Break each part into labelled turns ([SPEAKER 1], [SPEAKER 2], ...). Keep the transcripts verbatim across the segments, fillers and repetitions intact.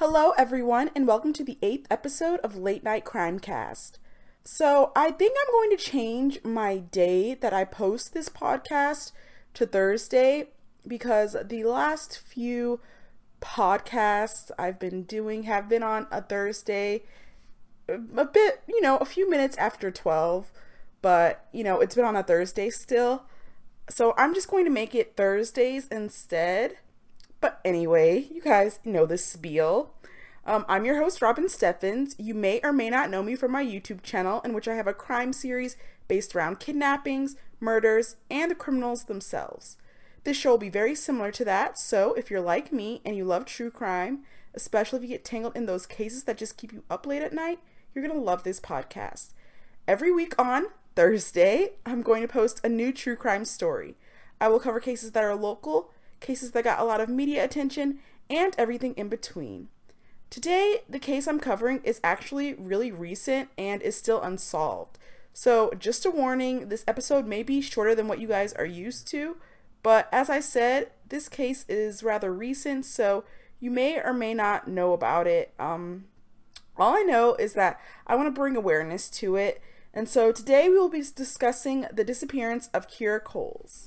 [SPEAKER 1] Hello, everyone, and welcome to the eighth episode of Late Night Crime Cast. So, I think I'm going to change my day that I post this podcast to Thursday because the last few podcasts I've been doing have been on a Thursday, a bit, you know, a few minutes after twelve, but, you know, it's been on a Thursday still. So, I'm just going to make it Thursdays instead. But anyway, you guys know this spiel. Um, I'm your host, Robin Steffens. You may or may not know me from my YouTube channel, in which I have a crime series based around kidnappings, murders, and the criminals themselves. This show will be very similar to that, so if you're like me and you love true crime, especially if you get tangled in those cases that just keep you up late at night, you're going to love this podcast. Every week on Thursday, I'm going to post a new true crime story. I will cover cases that are local, cases that got a lot of media attention, and everything in between. Today, the case I'm covering is actually really recent and is still unsolved. So just a warning, this episode may be shorter than what you guys are used to, but as I said, this case is rather recent, so you may or may not know about it. Um, all I know is that I want to bring awareness to it, and so today we will be discussing the disappearance of Kira Coles.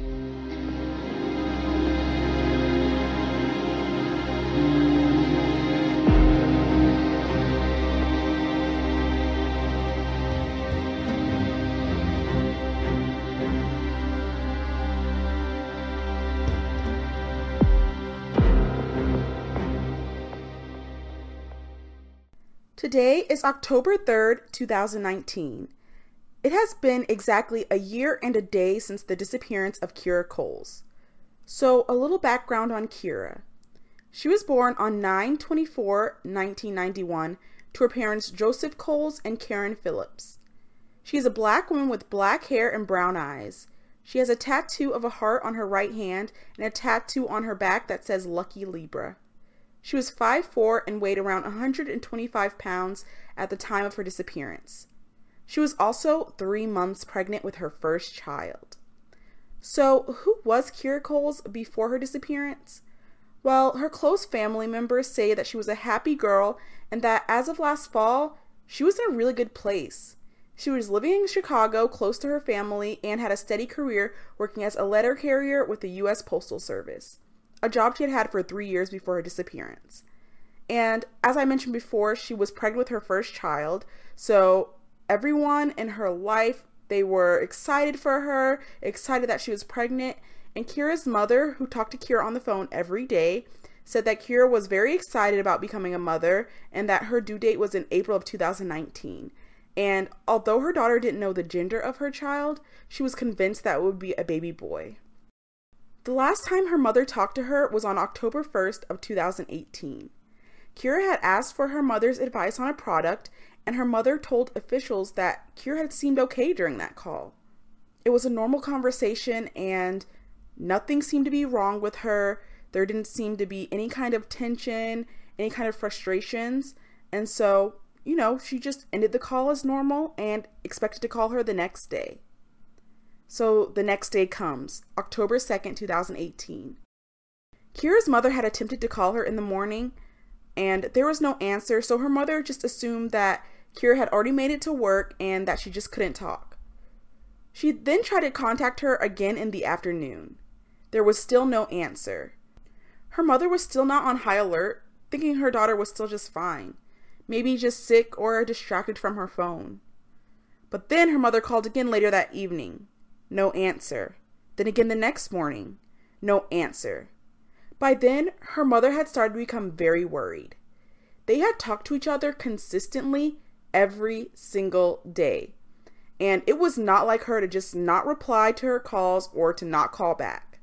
[SPEAKER 1] Today is October third, two thousand nineteen. It has been exactly a year and a day since the disappearance of Kira Coles. So, a little background on Kira. She was born on nine twenty-four nineteen ninety-one to her parents Joseph Coles and Karen Phillips. She is a black woman with black hair and brown eyes. She has a tattoo of a heart on her right hand and a tattoo on her back that says Lucky Libra. She was five foot four and weighed around one hundred twenty-five pounds at the time of her disappearance. She was also three months pregnant with her first child. So, who was Kira Coles before her disappearance? Well, her close family members say that she was a happy girl and that as of last fall, she was in a really good place. She was living in Chicago close to her family and had a steady career working as a letter carrier with the U S Postal Service, a job she had had for three years before her disappearance. And as I mentioned before, she was pregnant with her first child, so everyone in her life, they were excited for her, excited that she was pregnant, and Kira's mother, who talked to Kira on the phone every day, said that Kira was very excited about becoming a mother and that her due date was in April of two thousand nineteen. And although her daughter didn't know the gender of her child, she was convinced that it would be a baby boy. The last time her mother talked to her was on October first of two thousand eighteen. Kira had asked for her mother's advice on a product, and her mother told officials that Kira had seemed okay during that call. It was a normal conversation and nothing seemed to be wrong with her. There didn't seem to be any kind of tension, any kind of frustrations, and so, you know, she just ended the call as normal and expected to call her the next day. So the next day comes, October second, two thousand eighteen. Kira's mother had attempted to call her in the morning, and there was no answer, so her mother just assumed that Kira had already made it to work and that she just couldn't talk. She then tried to contact her again in the afternoon. There was still no answer. Her mother was still not on high alert, thinking her daughter was still just fine, maybe just sick or distracted from her phone. But then her mother called again later that evening. No answer. Then again the next morning. No answer. By then, her mother had started to become very worried. They had talked to each other consistently every single day. And it was not like her to just not reply to her calls or to not call back.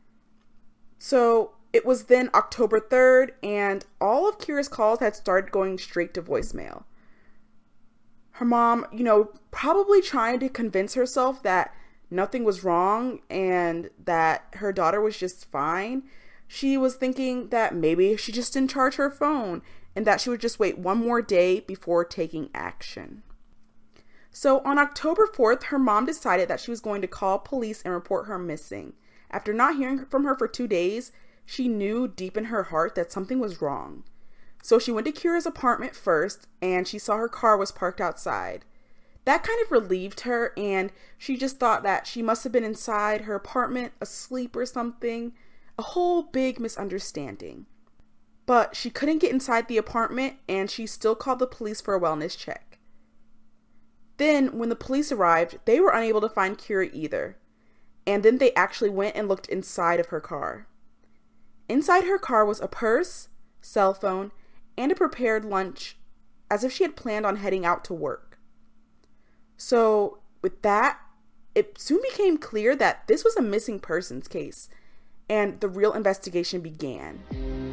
[SPEAKER 1] So it was then October third, and all of Kira's calls had started going straight to voicemail. Her mom, you know, probably trying to convince herself that nothing was wrong and that her daughter was just fine. She was thinking that maybe she just didn't charge her phone and that she would just wait one more day before taking action. So on October fourth, her mom decided that she was going to call police and report her missing. After not hearing from her for two days, she knew deep in her heart that something was wrong. So she went to Kira's apartment first, and she saw her car was parked outside. That kind of relieved her, and she just thought that she must have been inside her apartment, asleep or something. A whole big misunderstanding. But she couldn't get inside the apartment, and she still called the police for a wellness check. Then, when the police arrived, they were unable to find Kira either. And then they actually went and looked inside of her car. Inside her car was a purse, cell phone, and a prepared lunch, as if she had planned on heading out to work. So, with that, it soon became clear that this was a missing persons case, and the real investigation began.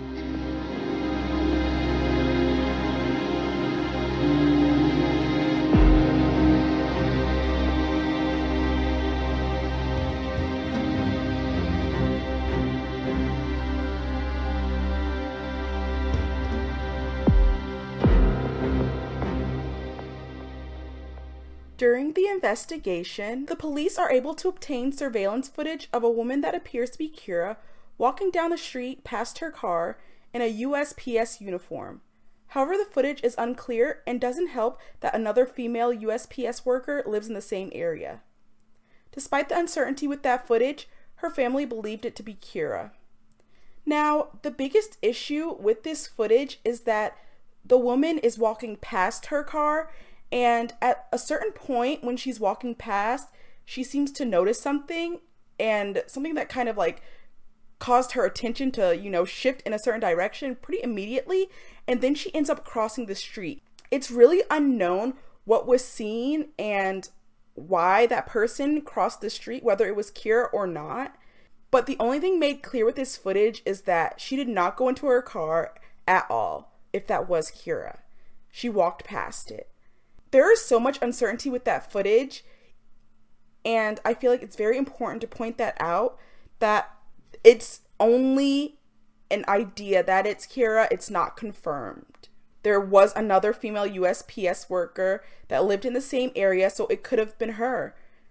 [SPEAKER 1] During the investigation, the police are able to obtain surveillance footage of a woman that appears to be Kira walking down the street past her car in a U S P S uniform. However, the footage is unclear and doesn't help that another female U S P S worker lives in the same area. Despite the uncertainty with that footage, her family believed it to be Kira. Now, the biggest issue with this footage is that the woman is walking past her car, and at a certain point when she's walking past, she seems to notice something, and something that kind of like caused her attention to, you know, shift in a certain direction pretty immediately, and then she ends up crossing the street. It's really unknown what was seen and why that person crossed the street, whether it was Kira or not. But the only thing made clear with this footage is that she did not go into her car at all, if that was Kira. She walked past it. There is so much uncertainty with that footage, and I feel like it's very important to point that out, that it's only an idea that it's Kira, it's not confirmed. There was another female U S P S worker that lived in the same area, so it could have been her.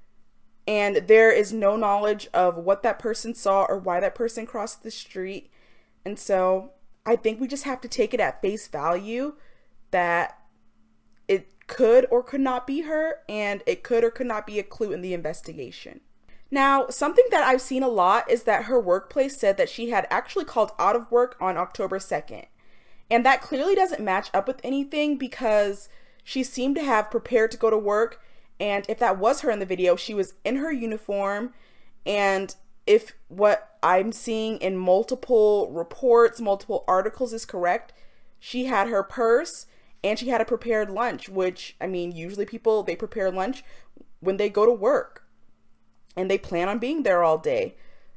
[SPEAKER 1] And there is no knowledge of what that person saw or why that person crossed the street. And so I think we just have to take it at face value that it could or could not be her, and it could or could not be a clue in the investigation. Now, something that I've seen a lot is that her workplace said that she had actually called out of work on October second. And that clearly doesn't match up with anything, because she seemed to have prepared to go to work, and if that was her in the video, she was in her uniform. And if what I'm seeing in multiple reports, multiple articles is correct, she had her purse and she had a prepared lunch, which, I mean, usually people, they prepare lunch when they go to work and they plan on being there all day.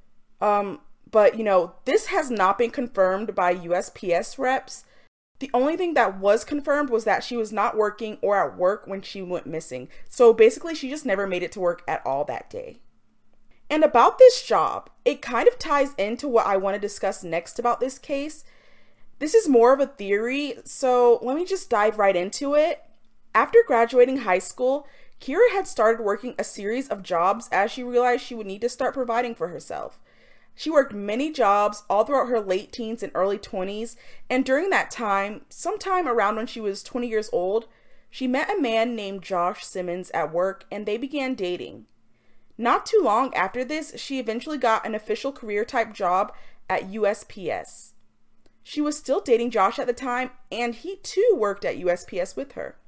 [SPEAKER 1] Um, but, you know, this has not been confirmed by U S P S reps. The only thing that was confirmed was that she was not working or at work when she went missing. So basically, she just never made it to work at all that day. And about this job, it kind of ties into what I want to discuss next about this case. This is more of a theory, so let me just dive right into it. After graduating high school, Kira had started working a series of jobs as she realized she would need to start providing for herself. She worked many jobs all throughout her late teens and early twenties, and during that time, sometime around when she was twenty years old, she met a man named Josh Simmons at work, and they began dating. Not too long after this, she eventually got an official career type job at U S P S. She was still dating Josh at the time, and he too worked at U S P S with her.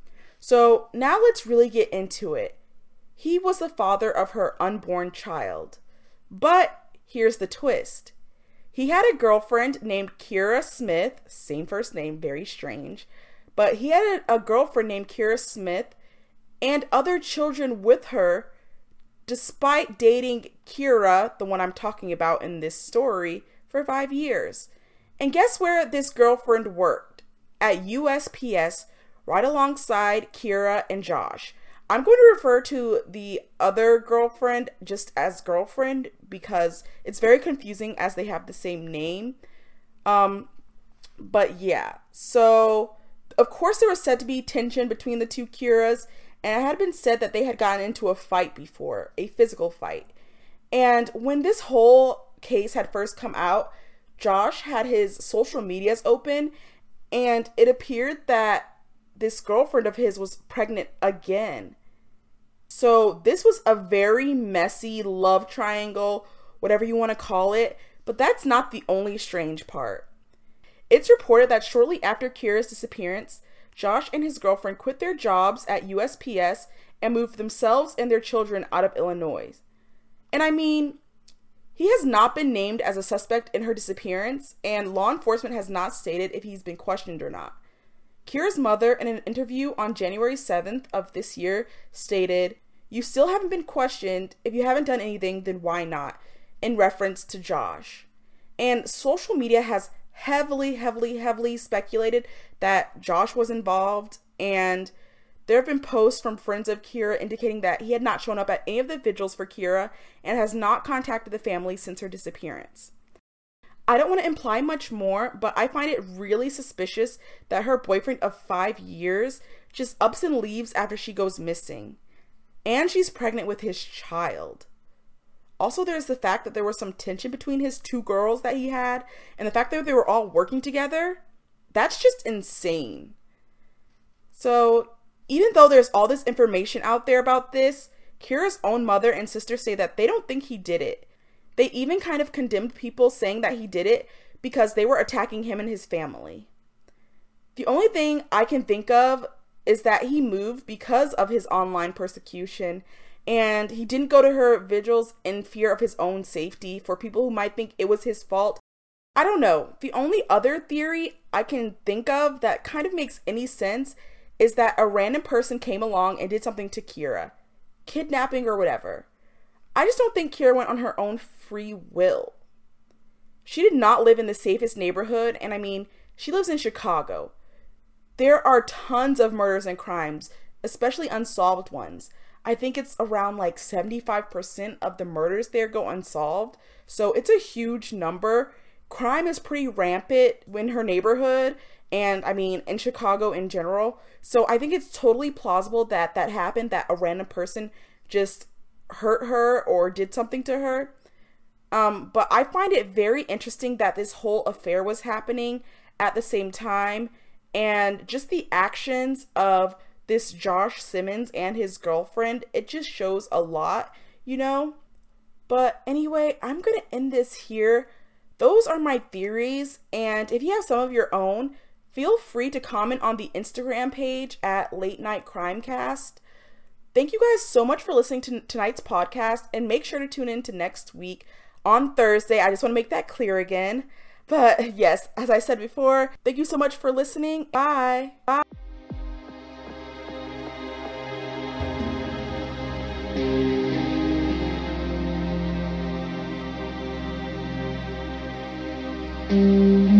[SPEAKER 1] So now let's really get into it. He was the father of her unborn child. But here's the twist. He had a girlfriend named Kira Smith, same first name, very strange. But he had a, a girlfriend named Kira Smith and other children with her, despite dating Kira, the one I'm talking about in this story, for five years. And guess where this girlfriend worked? At U S P S, right alongside Kira and Josh. I'm going to refer to the other girlfriend just as girlfriend because it's very confusing as they have the same name. Um, but yeah, so of course there was said to be tension between the two Kiras, and it had been said that they had gotten into a fight before, a physical fight. And when this whole case had first come out, Josh had his social medias open, And it appeared that this girlfriend of his was pregnant again. So this was a very messy love triangle, whatever you want to call it, but that's not the only strange part. It's reported that shortly after Kira's disappearance, Josh and his girlfriend quit their jobs at U S P S and moved themselves and their children out of Illinois. And I mean, he has not been named as a suspect in her disappearance, and law enforcement has not stated if he's been questioned or not. Kira's mother, in an interview on January seventh of this year, stated, "You still haven't been questioned. If you haven't done anything, then why not?" in reference to Josh. And social media has heavily, heavily, heavily speculated that Josh was involved, and there have been posts from friends of Kira indicating that he had not shown up at any of the vigils for Kira and has not contacted the family since her disappearance. I don't want to imply much more, but I find it really suspicious that her boyfriend of five years just ups and leaves after she goes missing. And she's pregnant with his child. Also, there's the fact that there was some tension between his two girls that he had, and the fact that they were all working together. That's just insane. So, even though there's all this information out there about this, Kira's own mother and sister say that they don't think he did it. They even kind of condemned people saying that he did it because they were attacking him and his family. The only thing I can think of is that he moved because of his online persecution, and he didn't go to her vigils in fear of his own safety for people who might think it was his fault. I don't know. The only other theory I can think of that kind of makes any sense is that a random person came along and did something to Kira, kidnapping or whatever. I just don't think Kira went on her own free will. She did not live in the safest neighborhood, and I mean, she lives in Chicago. There are tons of murders and crimes, especially unsolved ones. I think it's around like seventy-five percent of the murders there go unsolved. So it's a huge number. Crime is pretty rampant in her neighborhood, and I mean in Chicago in general. So I think it's totally plausible that that happened, that a random person just hurt her or did something to her. Um, but I find it very interesting that this whole affair was happening at the same time, and just the actions of this Josh Simmons and his girlfriend, it just shows a lot, you know? But anyway, I'm gonna end this here. Those are my theories, and if you have some of your own, feel free to comment on the Instagram page at Late Night Crimecast. Thank you guys so much for listening to tonight's podcast, and make sure to tune in to next week on Thursday. I just want to make that clear again. But yes, as I said before, thank you so much for listening. Bye. Bye.
[SPEAKER 2] Mm-hmm.